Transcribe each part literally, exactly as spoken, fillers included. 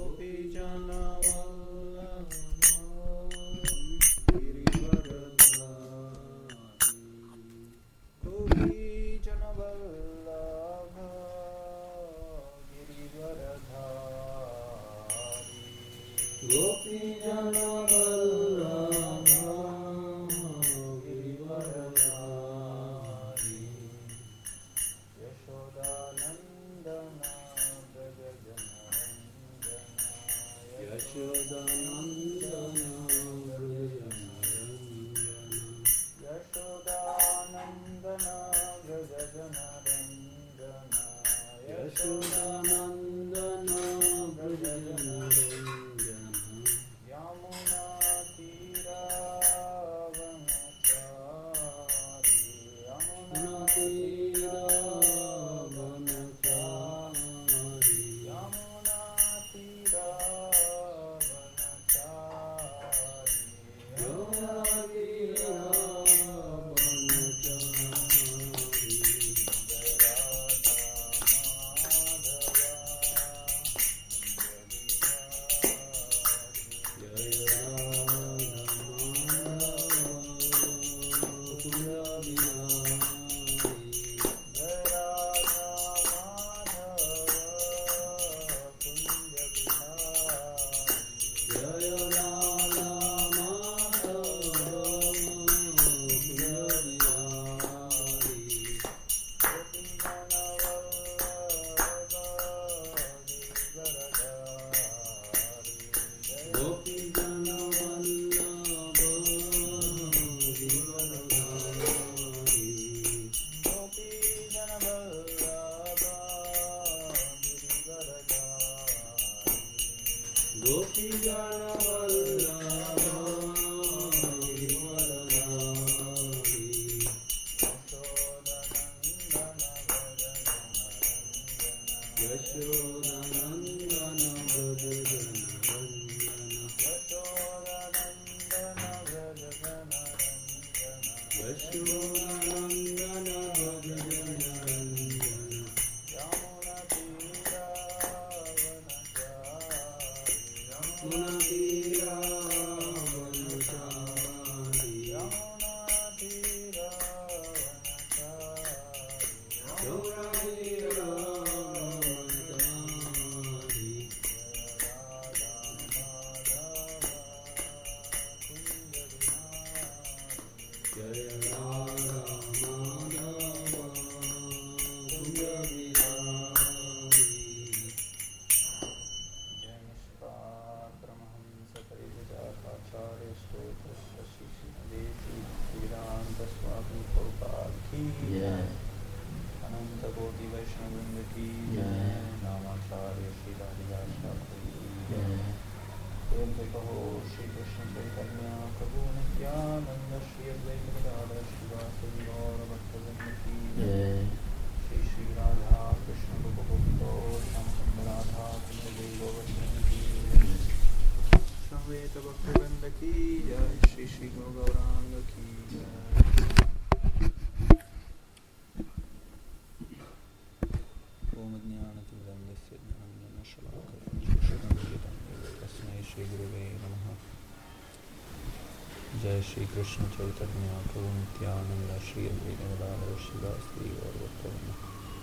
जय श्री कृष्ण चैतन्य प्रभु नित्यानंद श्री अद्वैत गदाधर श्रीवासदि गौर भक्तवृंद।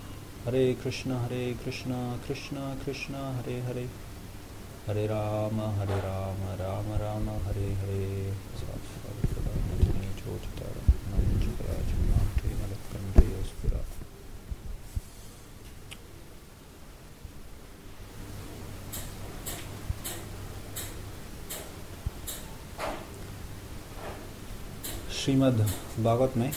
हरे कृष्ण हरे कृष्ण कृष्ण कृष्ण हरे हरे, हरे राम हरे राम राम राम हरे हरे। श्रीमद् भागवत में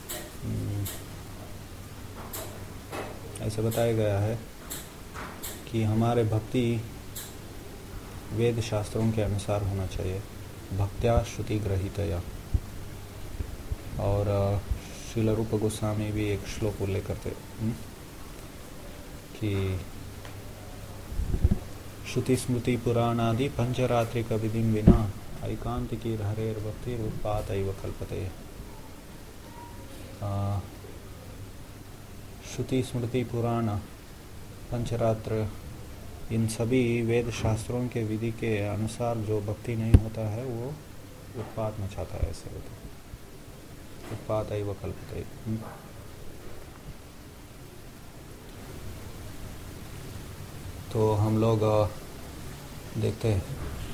ऐसा बताया गया है कि हमारे भक्ति वेद शास्त्रों के अनुसार होना चाहिए, भक्त्या श्रुति ग्रहीतया। और श्रील रूप गोस्वामी भी एक श्लोक उल्लेख करते कि श्रुति स्मृति पुराणादि पंचरात्रिक विधिं विना ऐकांतिकी हरेर भक्ति उत्पात एव कल्पते। श्रुति स्मृति पुराण पंचरात्र इन सभी वेद शास्त्रों के विधि के अनुसार जो भक्ति नहीं होता है वो उत्पात मचाता है, ऐसे होता है। उत्पात एव कल्पते। तो हम लोग देखते हैं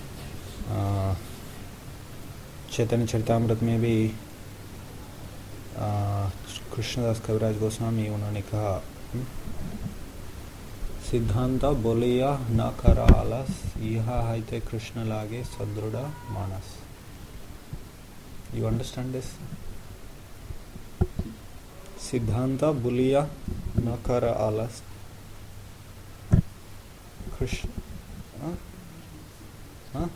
चैतन्य चरितामृत में भी कृष्णदास कविराज गोस्वामी उन्होंने कहा, सिद्धांत बोलिया न कर आलस, यह है कृष्ण लागे सदृढ़ मानस। You understand this? सिद्धांत बोलिया न कर आलस, कृष्ण हाँ हाँ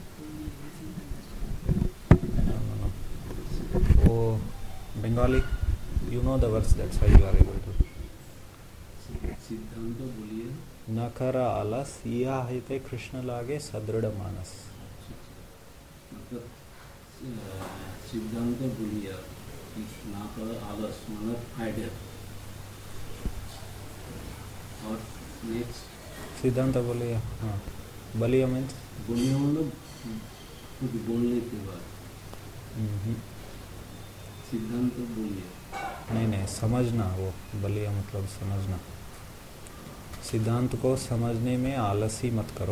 वो Bengali, you know the words, that's why you are able to. सिद्धांत बोलिए न कर आलस, यह है कृष्ण लागे सदृढ़ मानस। मतलब सिद्धांत बोलिए ना कर आलस मतलब आइडिया। और नेक्स्ट सिद्धांत बोलिए, हाँ बलिया मीन्स बोलिए मतलब कुछ बोलने के बाद। सिद्धांत बोलिए नहीं नहीं समझना, वो बलिया मतलब समझना। सिद्धांत को समझने में आलसी मत करो।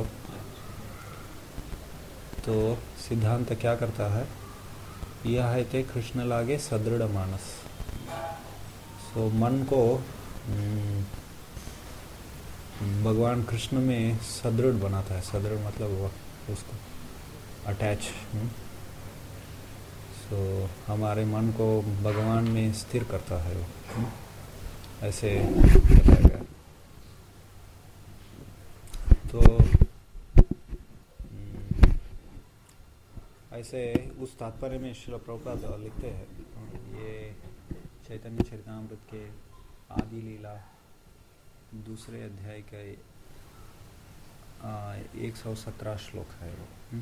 तो सिद्धांत क्या करता है, यह है ते कृष्ण लागे सदृढ़ मानस। सो मन को भगवान कृष्ण में सदृढ़ बनाता है। सदृढ़ मतलब वो उसको अटैच। तो हमारे मन को भगवान में स्थिर करता है वो, ऐसे बताया गया। तो ऐसे उस तात्पर्य में श्रील प्रभुपाद लिखते हैं, ये चैतन्य चरितामृत के आदि लीला दूसरे अध्याय का एक सौ सत्रह श्लोक है वो।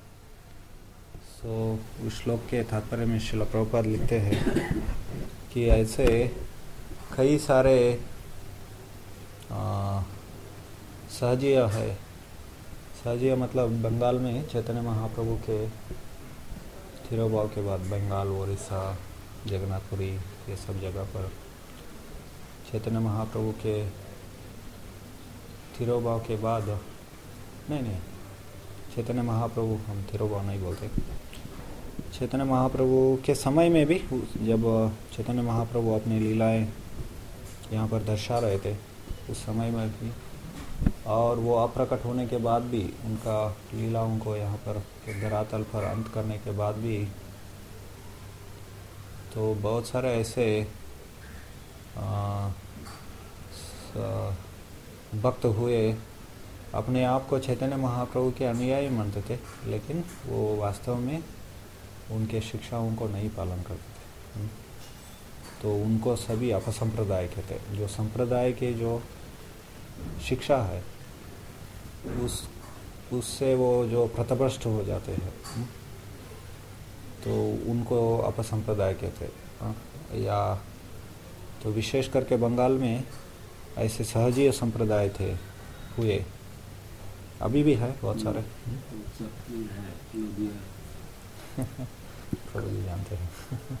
तो उस श्लोक के तात्पर्य में श्रील प्रभुपाद लिखते हैं कि ऐसे कई सारे सहजीय है। सहजीय मतलब बंगाल में चैतन्य महाप्रभु के तिरुभाव के बाद बंगाल, ओडिशा, जगन्नाथपुरी ये सब जगह पर चैतन्य महाप्रभु के तिरुभाव के बाद, नहीं नहीं चैतन्य महाप्रभु, हम तिरुभाव नहीं बोलते, चैतन्य महाप्रभु के समय में भी, जब चैतन्य महाप्रभु अपनी लीलाएं यहाँ पर दर्शा रहे थे उस समय में भी, और वो अप्रकट होने के बाद भी, उनका लीलाओं को यहाँ पर धरातल पर अंत करने के बाद भी, तो बहुत सारे ऐसे भक्त हुए अपने आप को चैतन्य महाप्रभु के अनुयायी मानते थे, लेकिन वो वास्तव में उनके शिक्षाओं को नहीं पालन करते थे। तो उनको सभी अपसंप्रदाय कहते हैं। जो संप्रदाय के जो शिक्षा है उस उससे वो जो प्रतभ्रष्ट हो जाते हैं, तो उनको अपसंप्रदाय कहते हैं। या तो विशेष करके बंगाल में ऐसे सहजीय संप्रदाय थे हुए, अभी भी है बहुत सारे। प्रभु जी जानते हैं।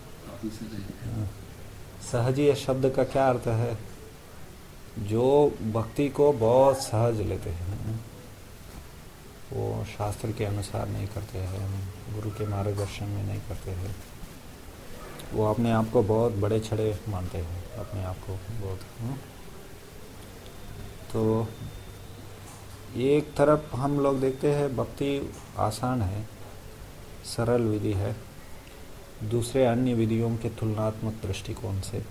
सहजीय शब्द का क्या अर्थ है? जो भक्ति को बहुत सहज लेते हैं, वो शास्त्र के अनुसार नहीं करते हैं, गुरु के मार्गदर्शन में नहीं करते हैं, वो अपने आप को बहुत बड़े छड़े मानते हैं, अपने आप को बहुत। तो एक तरफ हम लोग देखते हैं भक्ति आसान है, सरल विधि है, दूसरे अन्य विधियों के तुलनात्मक दृष्टिकोण से।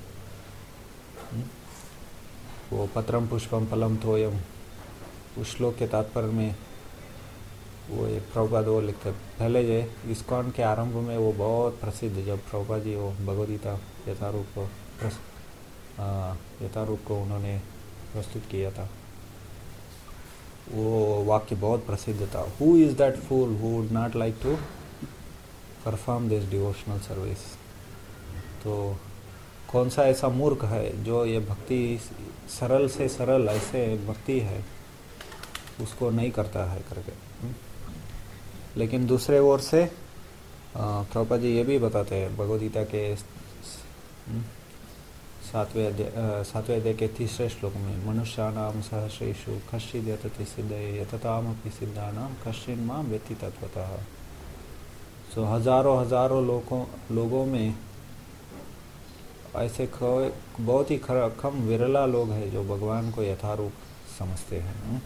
वो पत्रम पुष्पम फलम तोयम, उस श्लोक के तात्पर्य में वो एक प्रभुपाद वो लिखते, पहले ये इस्कॉन के आरंभ में वो बहुत प्रसिद्ध, जब प्रभुपाद जी वो भगवद्गीता यथारूप को यथारूप को उन्होंने प्रस्तुत किया था, वो वाक्य बहुत प्रसिद्ध था, who is that fool who would not like to perform this devotional service. तो कौन सा ऐसा मूर्ख है जो ये भक्ति सरल से सरल ऐसे भक्ति है उसको नहीं करता है करके। लेकिन दूसरे ओर से प्रभुपाद जी ये भी बताते हैं भगवद गीता के सातवें अध्याय सातवें अध्याय के तीसरे श्लोक में, मनुष्याणाम सहस्रेषु कश्चिद् यतति सिद्धये यततामपि सिद्धानां कश्चिन् मां वेत्ति तत्वतः। सो हजारों हजारों लोगों लोगों में ऐसे बहुत ही कम विरला लोग हैं जो भगवान को यथारूप समझते हैं।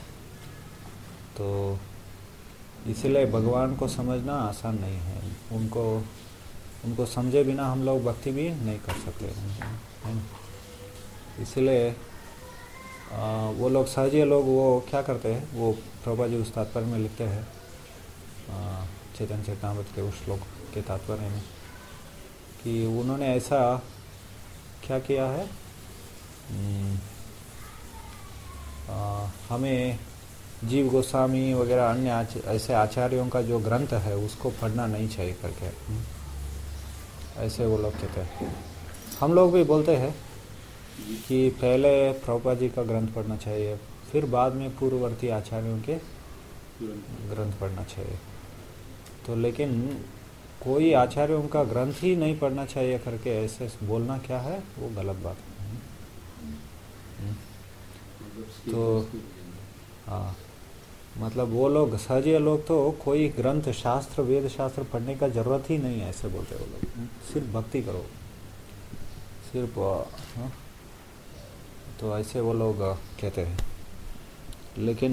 तो इसलिए भगवान को समझना आसान नहीं है। उनको उनको समझे बिना हम लोग भक्ति भी नहीं कर सकते हैं। इसलिए वो लोग सहजीय लोग वो क्या करते हैं, वो प्रभुपाद जी उस तात्पर्य में लिखते हैं चैतन्य चरितामृत के उस श्लोक के तात्पर्य में कि उन्होंने ऐसा क्या किया है, आ, हमें जीव गोस्वामी वगैरह अन्य आच, ऐसे आचार्यों का जो ग्रंथ है उसको पढ़ना नहीं चाहिए करके ऐसे वो लोग कहते हैं। हम लोग भी बोलते हैं कि पहले प्रभुपाद जी का ग्रंथ पढ़ना चाहिए, फिर बाद में पूर्ववर्ती आचार्यों के ग्रंथ पढ़ना चाहिए। तो लेकिन कोई आचार्यों का ग्रंथ ही नहीं पढ़ना चाहिए करके ऐसे बोलना क्या है, वो गलत बात है। तो हाँ, मतलब वो लोग सहजीय लोग तो कोई ग्रंथ शास्त्र वेद शास्त्र पढ़ने का जरूरत ही नहीं है ऐसे बोलते वो लोग, सिर्फ भक्ति करो सिर्फ। हाँ, तो ऐसे वो लोग कहते हैं। लेकिन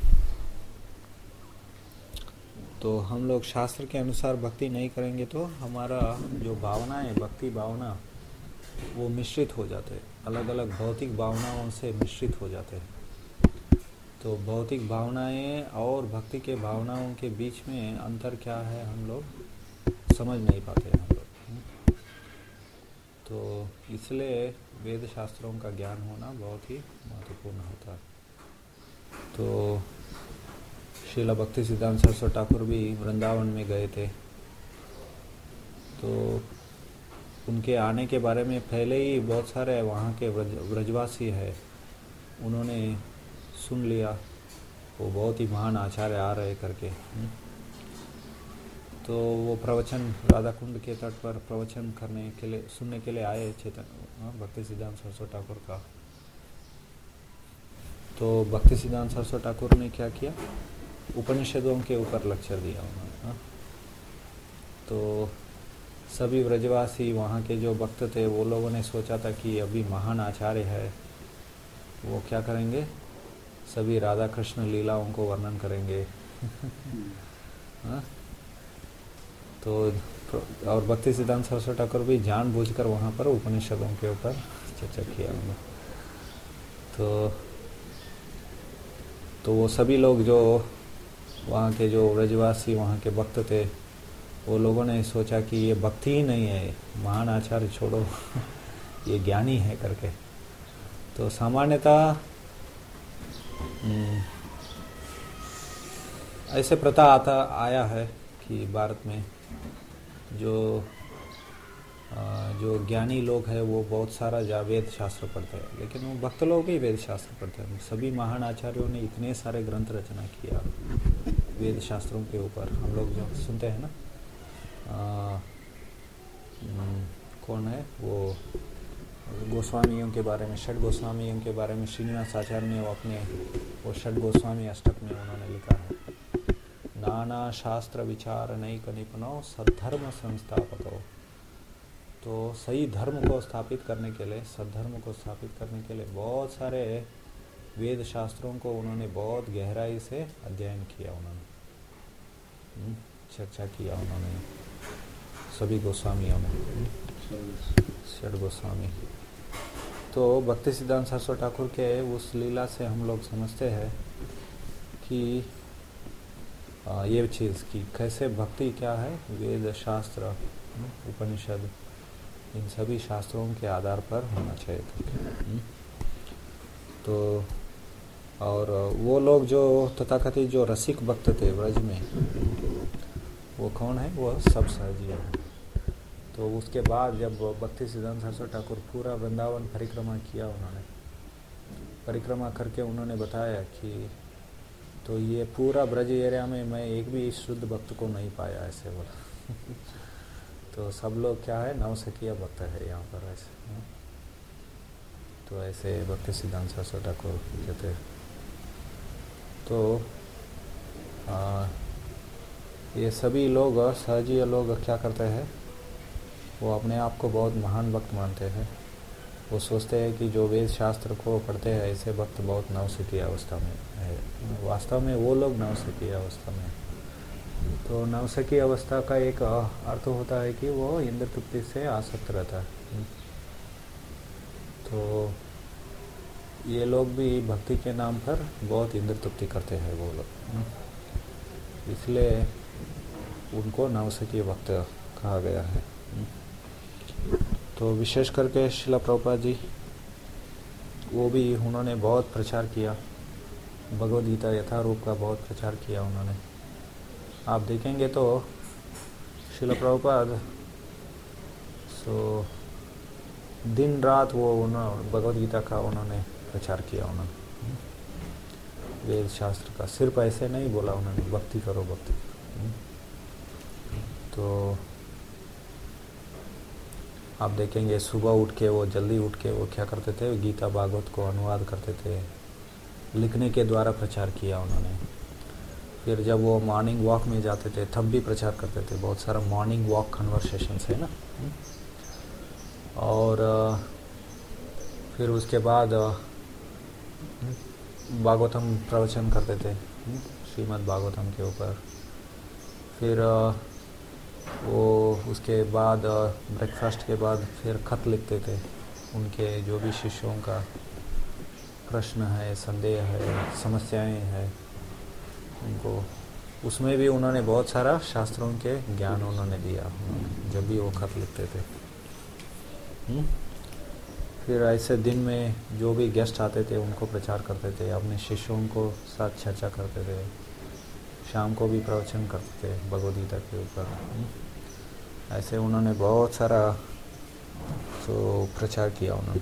तो हम लोग शास्त्र के अनुसार भक्ति नहीं करेंगे तो हमारा जो भावना है भक्ति भावना वो मिश्रित हो जाते हैं, अलग अलग भौतिक भावनाओं से मिश्रित हो जाते हैं। तो भौतिक भावनाएं और भक्ति के भावनाओं के बीच में अंतर क्या है हम लोग समझ नहीं पाते हम लोग। तो इसलिए वेद शास्त्रों का ज्ञान होना बहुत ही महत्वपूर्ण होता है। तो श्रील भक्ति सिद्धांत सरस्वती ठाकुर भी वृंदावन में गए थे, तो उनके आने के बारे में पहले ही बहुत सारे वहाँ के ब्रजवासी है उन्होंने सुन लिया, वो बहुत ही महान आचार्य आ रहे करके। तो वो प्रवचन राधा कुंड के तट पर प्रवचन करने के लिए सुनने के लिए आए चेतन भक्ति सिद्धांत सरस्वती ठाकुर का। तो भक्ति सिद्धांत सरस्वती ठाकुर ने क्या किया, उपनिषदों के ऊपर लेक्चर दिया उन्होंने। तो सभी ब्रजवासी वहाँ के जो भक्त थे वो लोगों ने सोचा था कि अभी महान आचार्य है, वो क्या करेंगे, सभी राधा कृष्ण लीलाओं को वर्णन करेंगे। हाँ? तो और भक्ति सिद्धांत सरस्वती ठाकुर भी जानबूझकर वहाँ पर उपनिषदों के ऊपर चर्चा किया उन्होंने। तो तो वो सभी लोग जो वहाँ के जो ब्रजवासी वहाँ के भक्त थे वो लोगों ने सोचा कि ये भक्ति ही नहीं है, महान आचार्य छोड़ो ये ज्ञानी है करके। तो सामान्यतः ऐसे प्रथा आता आया है कि भारत में जो जो ज्ञानी लोग हैं वो बहुत सारा जा वेद शास्त्र पढ़ते हैं, लेकिन वो भक्त लोग भी वेद शास्त्र पढ़ते हैं। सभी महान आचार्यों ने इतने सारे ग्रंथ रचना किया वेद शास्त्रों के ऊपर। हम लोग जो सुनते हैं ना, आ, कौन है वो गोस्वामियों के बारे में, षट गोस्वामियों के बारे में श्रीनिवास आचार्य ने वो अपने वो षट गोस्वामी अष्टक में उन्होंने लिखा है, नाना शास्त्र विचार नैक निपुणो सद्धर्म संस्थापको। तो सही धर्म को स्थापित करने के लिए, सद्धर्म को स्थापित करने के लिए बहुत सारे वेद शास्त्रों को उन्होंने बहुत गहराई से अध्ययन किया, उन्होंने चर्चा किया उन्होंने सभी गोस्वामियों ने, षट गोस्वामी। तो भक्ति सिद्धांत सरस्वती ठाकुर के उस लीला से हम लोग समझते हैं कि आ, ये चीज़ कि कैसे भक्ति क्या है, वेद शास्त्र उपनिषद इन सभी शास्त्रों के आधार पर होना चाहिए। तो और वो लोग जो तथाकथित जो रसिक भक्त थे ब्रज में, वो कौन है, वो सब सहजीय है। तो उसके बाद जब भक्ति सिद्धांत सरस्वती ठाकुर पूरा वृंदावन परिक्रमा किया, उन्होंने परिक्रमा करके उन्होंने बताया कि तो ये पूरा ब्रज एरिया में मैं एक भी शुद्ध भक्त को नहीं पाया, ऐसे बोला। तो सब लोग क्या है, नवसखिया भक्त है यहाँ पर ऐसे। हाँ? तो ऐसे भक्ति सिद्धांत सरस्वती ठाकुर कहते हैं। तो आ, ये सभी लोग सहजीय लोग क्या करते हैं, वो अपने आप को बहुत महान भक्त मानते हैं। वो सोचते हैं कि जो वेद शास्त्र को पढ़ते हैं ऐसे भक्त बहुत नवसिखी अवस्था में है। वास्तव में वो लोग नवसिखी अवस्था में। तो नवसिखी अवस्था का एक अर्थ होता है कि वो इंद्र तृप्ति से आसक्त रहता है। तो ये लोग भी भक्ति के नाम पर बहुत इंद्र तृप्ति करते हैं वो लोग, इसलिए उनको नवसिखी भक्त कहा गया है। तो विशेष करके श्रील प्रभुपाद जी, वो भी उन्होंने बहुत प्रचार किया, भगवद गीता यथारूप का बहुत प्रचार किया उन्होंने। आप देखेंगे तो श्रील प्रभुपाद सो दिन रात वो उन्होंने भगवद गीता का उन्होंने प्रचार किया। उन्होंने वेद शास्त्र का सिर्फ ऐसे नहीं बोला उन्होंने, भक्ति करो भक्ति करो। तो आप देखेंगे सुबह उठ के वो जल्दी उठ के वो क्या करते थे, गीता भागवत को अनुवाद करते थे, लिखने के द्वारा प्रचार किया उन्होंने। फिर जब वो मॉर्निंग वॉक में जाते थे तब भी प्रचार करते थे, बहुत सारा मॉर्निंग वॉक कन्वर्सेशंस है ना। और फिर उसके बाद भागवतम प्रवचन करते थे, श्रीमद् भागवतम के ऊपर। फिर वो उसके बाद ब्रेकफास्ट के बाद फिर खत लिखते थे, उनके जो भी शिष्यों का प्रश्न है, संदेह है, समस्याएं हैं उनको, उसमें भी उन्होंने बहुत सारा शास्त्रों के ज्ञान उन्होंने दिया जब भी वो खत लिखते थे। हुँ? फिर ऐसे दिन में जो भी गेस्ट आते थे उनको प्रचार करते थे, अपने शिष्यों को साथ चर्चा करते थे, शाम को भी प्रवचन करते थे भगवद गीता के ऊपर। ऐसे उन्होंने बहुत सारा तो प्रचार किया उन्होंने।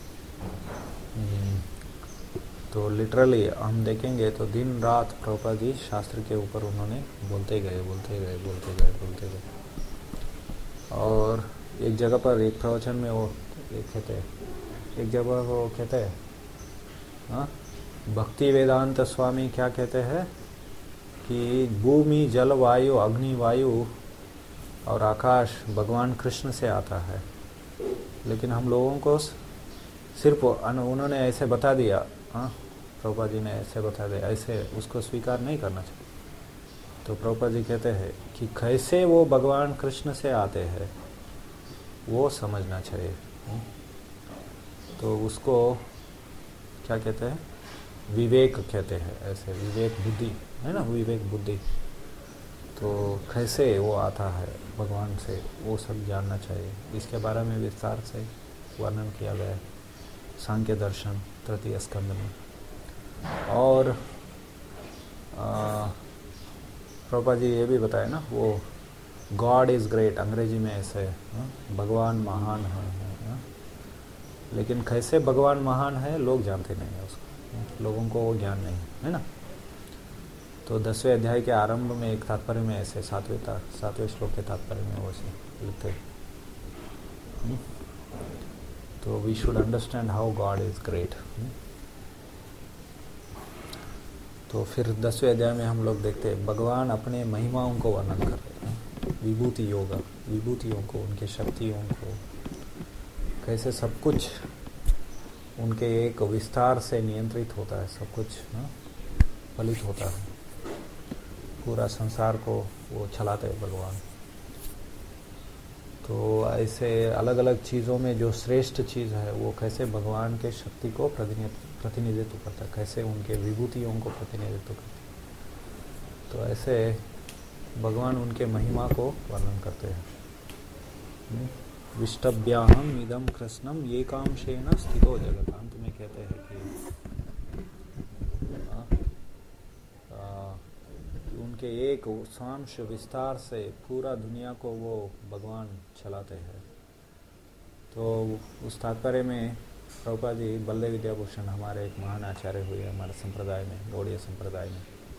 तो लिटरली हम देखेंगे तो दिन रात प्रभुपाद जी शास्त्र के ऊपर उन्होंने बोलते गए बोलते गए बोलते गए बोलते गए। और एक जगह पर एक प्रवचन में वो एक कहते हैं, एक जगह वो कहते हैं, हाँ, भक्ति वेदांत स्वामी क्या कहते हैं कि भूमि जल वायु अग्नि वायु और आकाश भगवान कृष्ण से आता है, लेकिन हम लोगों को सिर्फ उन्होंने ऐसे बता दिया, हाँ प्रभुपाद जी ने ऐसे बता दिया, ऐसे उसको स्वीकार नहीं करना चाहिए। तो प्रभुपाद जी कहते हैं कि कैसे वो भगवान कृष्ण से आते हैं वो समझना चाहिए। तो उसको क्या कहते हैं, विवेक कहते हैं, ऐसे विवेक बुद्धि है ना, विवेक बुद्धि। तो कैसे वो आता है भगवान से वो सब जानना चाहिए। इसके बारे में विस्तार से वर्णन किया गया है सांख्य दर्शन तृतीय स्कंद में। और प्रभुपाद जी ये भी बताया ना, वो गॉड इज़ ग्रेट, अंग्रेजी में ऐसे है, भगवान महान है, है, लेकिन कैसे भगवान महान है लोग जानते नहीं है उसको, लोगों को वो ज्ञान नहीं है ना। तो दसवें अध्याय के आरंभ में एक तात्पर्य में ऐसे सातवें सातवें श्लोक के तात्पर्य में वो ऐसे लिखते, तो we should understand how God is great. तो फिर दसवें अध्याय में हम लोग देखते हैं भगवान अपने महिमाओं को वर्णन कर रहे हैं, विभूति योग, विभूतियों को, उनके शक्तियों को, कैसे सब कुछ उनके एक विस्तार से नियंत्रित होता है, सब कुछ ना फलित होता है, पूरा संसार को वो चलाते हैं भगवान। तो ऐसे अलग अलग चीज़ों में जो श्रेष्ठ चीज़ है वो कैसे भगवान के शक्ति को प्रतिनिधित्व करता है, कैसे उनके विभूतियों को प्रतिनिधित्व करता है। तो ऐसे भगवान उनके महिमा को वर्णन करते हैं। विष्टभ्याहम इदम कृष्णम एकांशेन स्थितो जगत, अंत में कहते हैं कि आ, आ, उनके एक सांश विस्तार से पूरा दुनिया को वो भगवान चलाते हैं। तो उस तात्पर्य में प्रभुपाद जी बल्लभ विद्याभूषण हमारे एक महान आचार्य हुए हमारे संप्रदाय में, गौड़ीय संप्रदाय में,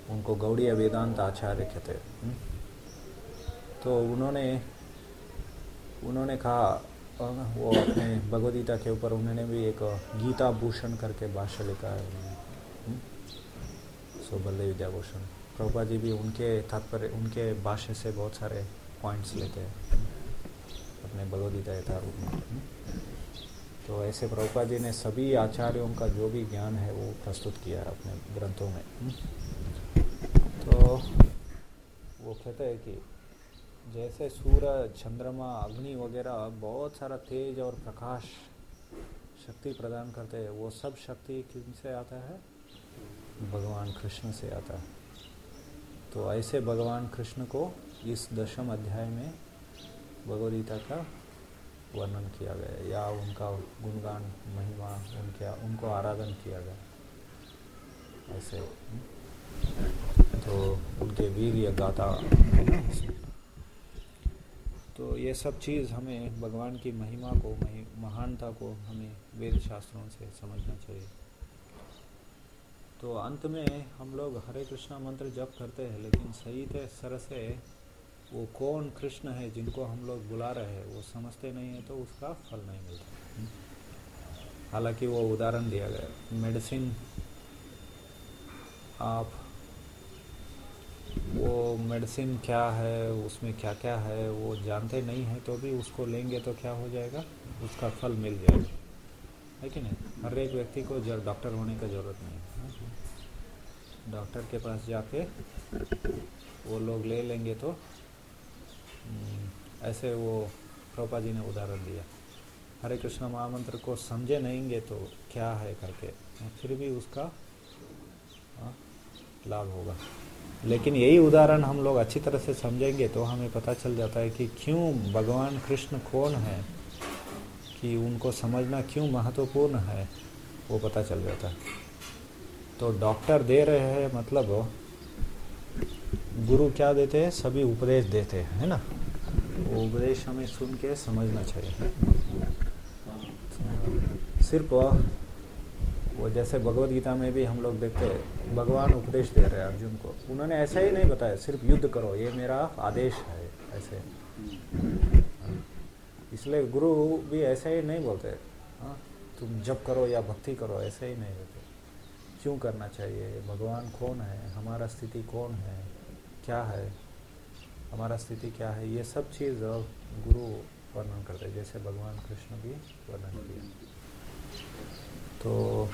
उनको गौड़ीय वेदांत आचार्य कहते हैं। तो उन्होंने उन्होंने कहा, वो अपने भगवद गीता के ऊपर उन्होंने भी एक गीता भूषण करके भाष्य लिखा है, सो बल्ले विद्याभूषण। प्रभुपाद जी भी उनके तात्पर्य उनके भाष्य से बहुत सारे पॉइंट्स लेते हैं अपने भगवद गीता यथारूप में। तो ऐसे प्रभुपाद जी ने सभी आचार्यों का जो भी ज्ञान है वो प्रस्तुत किया है अपने ग्रंथों में। तो वो कहते हैं कि जैसे सूरज, चंद्रमा, अग्नि वगैरह बहुत सारा तेज और प्रकाश शक्ति प्रदान करते हैं, वो सब शक्ति किनसे आता है? भगवान कृष्ण से आता है। तो ऐसे भगवान कृष्ण को इस दशम अध्याय में भगवद गीता का वर्णन किया गया, या उनका गुणगान, महिमा, उनके उनको आराधन किया गया ऐसे। तो उनके वीर्य गाथा है ना। तो ये सब चीज़ हमें भगवान की महिमा को, महानता को हमें वेद शास्त्रों से समझना चाहिए। तो अंत में हम लोग हरे कृष्णा मंत्र जप करते हैं, लेकिन सही तरह से वो कौन कृष्ण है जिनको हम लोग बुला रहे हैं वो समझते नहीं है, तो उसका फल नहीं मिलता। हालांकि वो उदाहरण दिया गया, मेडिसिन आप वो मेडिसिन क्या है, उसमें क्या क्या है वो जानते नहीं है, तो भी उसको लेंगे तो क्या हो जाएगा? उसका फल मिल जाएगा, है कि नहीं? हर एक व्यक्ति को जब डॉक्टर होने की ज़रूरत नहीं है, डॉक्टर के पास जाके वो लोग ले लेंगे तो ऐसे वो प्रभुपाद जी ने उदाहरण दिया। हरे कृष्ण महामंत्र को समझे नहीं तो क्या है करके, फिर भी उसका लाभ होगा। लेकिन यही उदाहरण हम लोग अच्छी तरह से समझेंगे तो हमें पता चल जाता है कि क्यों भगवान कृष्ण कौन है, कि उनको समझना क्यों महत्वपूर्ण है, वो पता चल जाता है। तो डॉक्टर दे रहे हैं, मतलब गुरु क्या देते हैं? सभी उपदेश देते हैं, है ना। वो उपदेश हमें सुन के समझना चाहिए। सिर्फ वो जैसे भगवद गीता में भी हम लोग देखते हैं, भगवान उपदेश दे रहे हैं अर्जुन को। उन्होंने ऐसा ही नहीं बताया सिर्फ युद्ध करो, ये मेरा आदेश है ऐसे। इसलिए गुरु भी ऐसे ही नहीं बोलते हाँ तुम जप करो या भक्ति करो, ऐसे ही नहीं बोलते। क्यों करना चाहिए, भगवान कौन है, हमारा स्थिति कौन है, क्या है, हमारा स्थिति क्या है, ये सब चीज़ गुरु वर्णन करते हैं, जैसे भगवान कृष्ण भी वर्णन किया। तो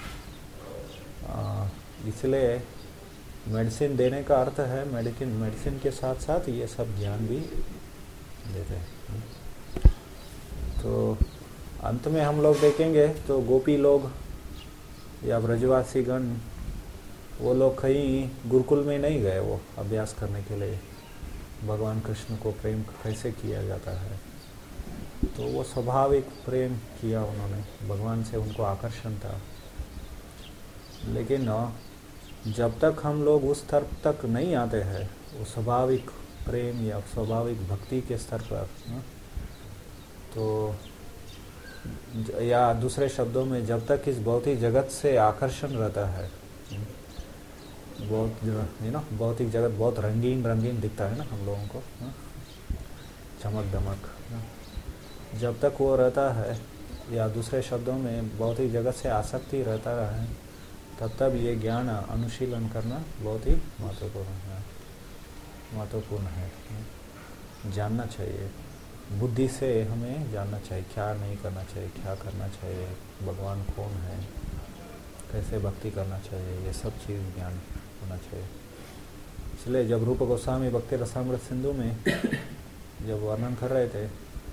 इसलिए मेडिसिन देने का अर्थ है मेडिसिन मेडिसिन के साथ साथ ये सब ज्ञान भी देते हैं। तो अंत में हम लोग देखेंगे तो गोपी लोग या ब्रजवासी गण, वो लोग कहीं गुरुकुल में नहीं गए वो अभ्यास करने के लिए भगवान कृष्ण को प्रेम कैसे किया जाता है। तो वो स्वाभाविक प्रेम किया उन्होंने, भगवान से उनको आकर्षण था। लेकिन जब तक हम लोग उस स्तर तक नहीं आते हैं, वो स्वाभाविक प्रेम या स्वाभाविक भक्ति के स्तर पर, तो या दूसरे शब्दों में जब तक इस भौतिक जगत से आकर्षण रहता है, बहुत यू नो भौतिक जगत बहुत रंगीन रंगीन दिखता है ना हम लोगों को, चमक दमक, जब तक वो रहता है, या दूसरे शब्दों में भौतिक जगत से आसक्ति रहता है, तब तब ये ज्ञान अनुशीलन करना बहुत ही महत्वपूर्ण है महत्वपूर्ण है जानना चाहिए। बुद्धि से हमें जानना चाहिए क्या नहीं करना चाहिए, क्या करना चाहिए, भगवान कौन है, कैसे भक्ति करना चाहिए, ये सब चीज़ ज्ञान होना चाहिए। इसलिए जब रूप गोस्वामी भक्ति रसामृत सिंधु में जब वर्णन कर रहे थे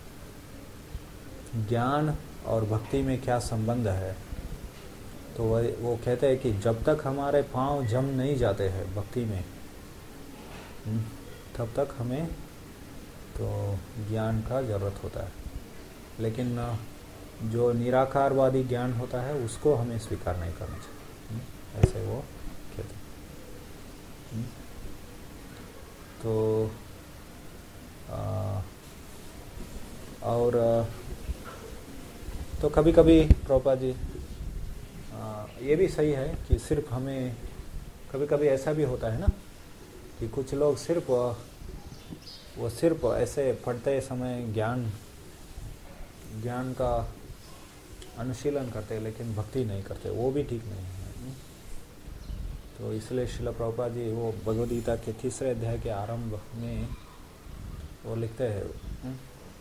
ज्ञान और भक्ति में क्या संबंध है, तो वो वो कहते हैं कि जब तक हमारे पांव जम नहीं जाते हैं भक्ति में, तब तक हमें तो ज्ञान का ज़रूरत होता है। लेकिन जो निराकारवादी ज्ञान होता है उसको हमें स्वीकार नहीं करना चाहिए, ऐसे वो कहते हैं। तो आ, और तो कभी कभी प्रभुपाद जी आ, ये भी सही है कि सिर्फ हमें, कभी कभी ऐसा भी होता है ना कि कुछ लोग सिर्फ वो सिर्फ ऐसे पढ़ते समय ज्ञान ज्ञान का अनुशीलन करते लेकिन भक्ति नहीं करते, वो भी ठीक नहीं है। तो इसलिए श्रील प्रभुपाद जी वो भगवद गीता के तीसरे अध्याय के आरंभ में वो लिखते हैं,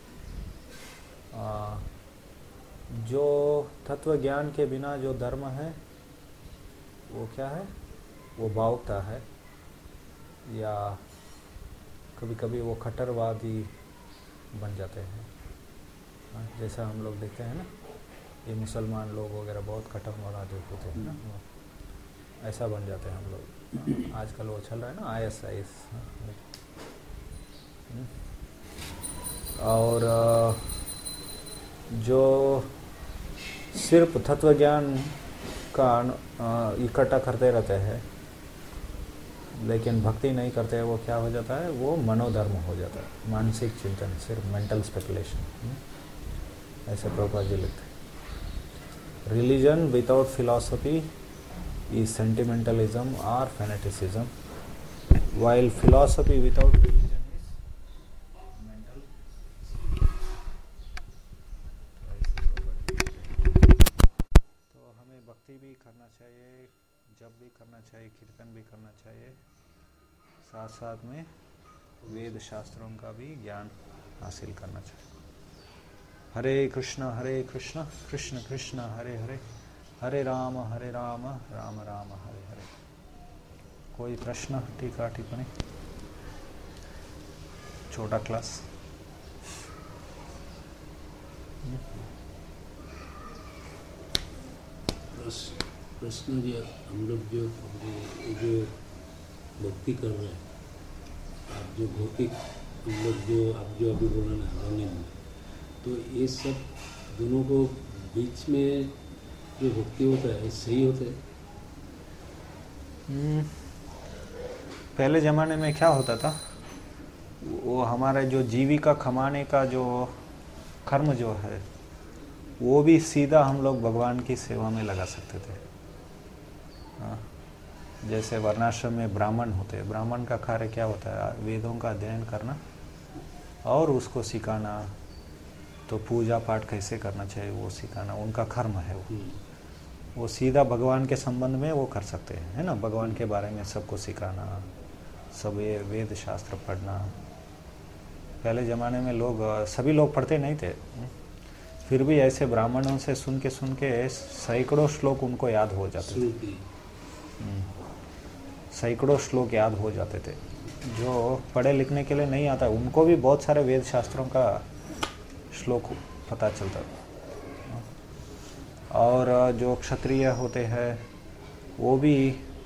आ, जो तत्व ज्ञान के बिना जो धर्म है वो क्या है, वो भावुकता है, या कभी कभी वो कट्टरवादी बन जाते हैं। जैसा हम लोग देखते हैं ना, ये मुसलमान लोग वगैरह बहुत कट्टरवादी होते हैं ना, ऐसा बन जाते हैं हम लोग। आजकल वो चल रहा है ना आई एस आई एस। और जो सिर्फ तत्व ज्ञान का इकट्ठा करते रहते हैं लेकिन भक्ति नहीं करते हैं, वो क्या हो जाता है, वो मनोधर्म हो जाता है, मानसिक चिंतन, सिर्फ मेंटल स्पेकुलेशन। ऐसे प्रभुपाद जी लिखते हैं, religion without philosophy is sentimentalism or fanaticism, while philosophy without religion is mental. तो हमें भक्ति भी करना चाहिए, जप भी करना चाहिए, कीर्तन भी करना चाहिए, साथ साथ में वेद शास्त्रों का भी ज्ञान हासिल करना चाहिए। हरे कृष्ण हरे कृष्ण कृष्ण कृष्ण हरे हरे, हरे राम हरे राम राम राम हरे हरे। कोई प्रश्न, टीका टिप्पणी? छोटा क्लास। प्रश्न जो हम लोग जो जो भक्ति कर रहे हैं, आप जो भौतिक हम लोग जो आप जो अभी बोला ना रनिंग में, तो ये सब दोनों को बीच में जो भक्ति होता है सही होता है? पहले ज़माने में क्या होता था, वो हमारे जो जीविका कमाने का जो कर्म जो है वो भी सीधा हम लोग भगवान की सेवा में लगा सकते थे। हाँ, जैसे वर्णाश्रम में ब्राह्मण होते हैं, ब्राह्मण का कार्य क्या होता है, वेदों का अध्ययन करना और उसको सिखाना, तो पूजा पाठ कैसे करना चाहिए वो सिखाना, उनका कर्म है। वो वो सीधा भगवान के संबंध में वो कर सकते हैं, है ना, भगवान के बारे में सबको सिखाना, सब ये वेद शास्त्र पढ़ना। पहले ज़माने में लोग सभी लोग पढ़ते नहीं थे, फिर भी ऐसे ब्राह्मणों से सुन के सुन के सैकड़ों श्लोक उनको याद हो जाते थे, सैकड़ों श्लोक याद हो जाते थे। जो पढ़े लिखने के लिए नहीं आता उनको भी बहुत सारे वेद शास्त्रों का श्लोक पता चलता था। और जो क्षत्रिय होते हैं वो भी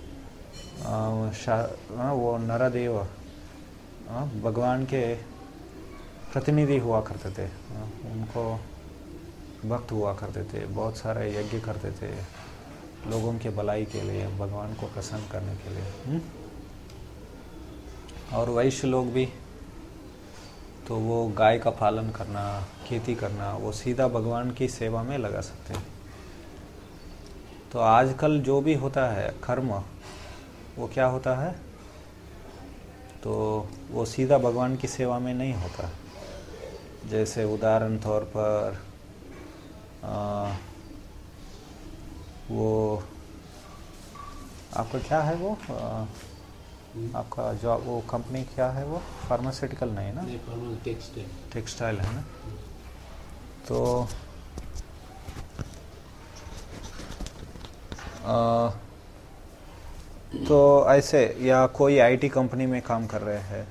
आ, वो नरदेव भगवान के प्रतिनिधि हुआ करते थे, उनको भक्त हुआ करते थे, बहुत सारे यज्ञ करते थे लोगों के भलाई के लिए, भगवान को प्रसन्न करने के लिए। और वैश्य लोग भी, तो वो गाय का पालन करना, खेती करना, वो सीधा भगवान की सेवा में लगा सकते हैं। तो आजकल जो भी होता है कर्म, वो क्या होता है, तो वो सीधा भगवान की सेवा में नहीं होता। जैसे उदाहरण तौर पर आ, वो आपका क्या है, वो आ, आपका जॉब, वो कंपनी क्या है, वो फार्मास्यूटिकल नहीं ना, टेक्सटाइल टेक्सटाइल है ना। तो आ, तो ऐसे, या कोई आईटी कंपनी में काम कर रहे हैं,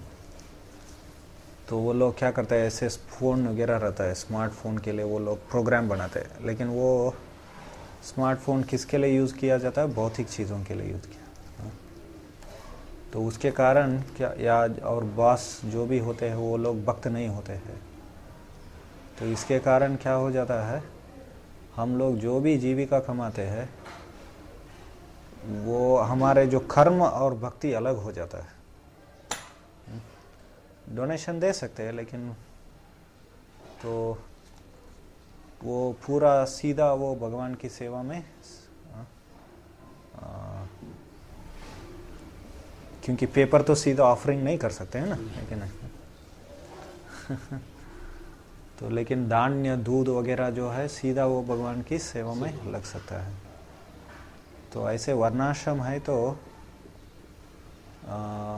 तो वो लोग क्या करते हैं, ऐसे फ़ोन वगैरह रहता है, स्मार्टफोन के लिए वो लोग प्रोग्राम बनाते हैं, लेकिन वो स्मार्टफोन किसके लिए यूज़ किया जाता है, भौतिक चीज़ों के लिए यूज़ किया। तो उसके कारण क्या, या और बॉस जो भी होते हैं वो लोग भक्त नहीं होते हैं, तो इसके कारण क्या हो जाता है, हम लोग जो भी जीविका कमाते हैं वो हमारे जो कर्म और भक्ति अलग हो जाता है। डोनेशन दे सकते हैं लेकिन तो वो पूरा सीधा वो भगवान की सेवा में आ, क्योंकि पेपर तो सीधा ऑफरिंग नहीं कर सकते हैं ना, लेकिन तो लेकिन धान्य दूध वगैरह जो है सीधा वो भगवान की सेवा में लग सकता है। तो ऐसे वर्णाश्रम है तो आ,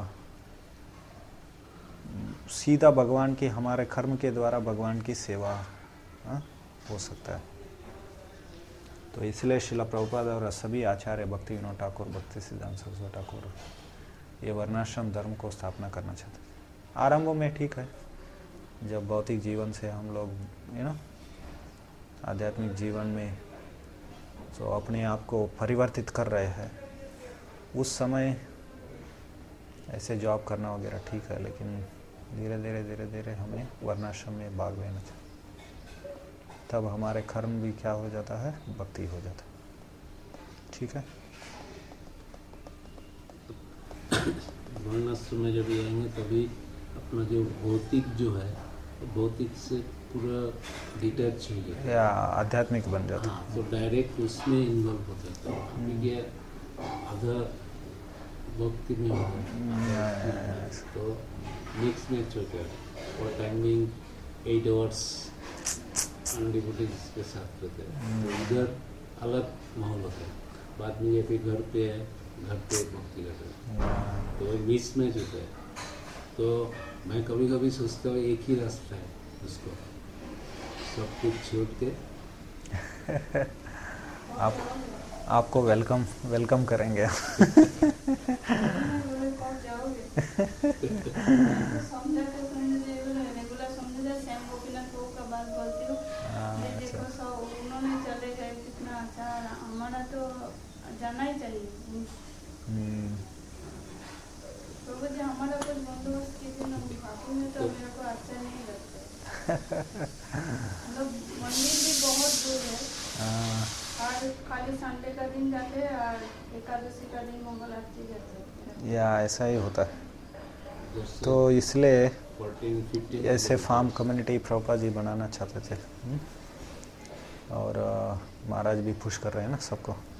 सीधा भगवान की हमारे कर्म के द्वारा भगवान की सेवा आ, हो सकता है। तो इसलिए शिला प्रभुपाद और सभी आचार्य भक्ति विनोद ठाकुर, भक्ति सिद्धांत सरस्वती ठाकुर ये वर्णाश्रम धर्म को स्थापना करना चाहते थे। आरंभ में ठीक है, जब भौतिक जीवन से हम लोग यू नो आध्यात्मिक जीवन में तो अपने आप को परिवर्तित कर रहे हैं, उस समय ऐसे जॉब करना वगैरह ठीक है, लेकिन धीरे धीरे धीरे धीरे हमें वर्णाश्रम में भाग लेना चाहिए। तब हमारे कर्म भी क्या हो जाता है, भक्ति हो जाता है। ठीक है, वर्णाश्रम में जब आएंगे तभी अपना जो भौतिक जो है भौतिक से पूरा डिटैच हो जाता है या आध्यात्मिक बन जाता है। हाँ, तो डायरेक्ट उसमें इन्वॉल्व हो जाता है। अभी ये आधा भक्ति में हो गया तो मिक्स मैच हो गया और टाइमिंग एट आवर्स अनडिवोटेड के साथ रहते हैं, तो इधर अलग माहौल होता है। बाद में ये फिर घर पे है, घर पे भक्ति करते हैं, तो मिस मैच होता है। तो मैं कभी कभी सोचता हूँ एक ही रास्ता है उसको सब कुछ छोड़ के आप आपको वेलकम वेलकम करेंगे। जाना ही चाहिए। प्रभु जी हमारा कुछ बंदोबस्त कीजिए ना, बाकी में तो मेरे को अच्छा नहीं लगता। मतलब मंदिर भी बहुत दूर है और खाली संडे का दिन जाते हैं और एकादशी का दिन मंगल आरती जाते हैं। या ऐसा ही होता है। तो इसलिए ऐसे फार्म कम्युनिटी प्रभुपाद जी बनाना चाहते थे और महाराज भी पुश कर रहे हैं ना सबको।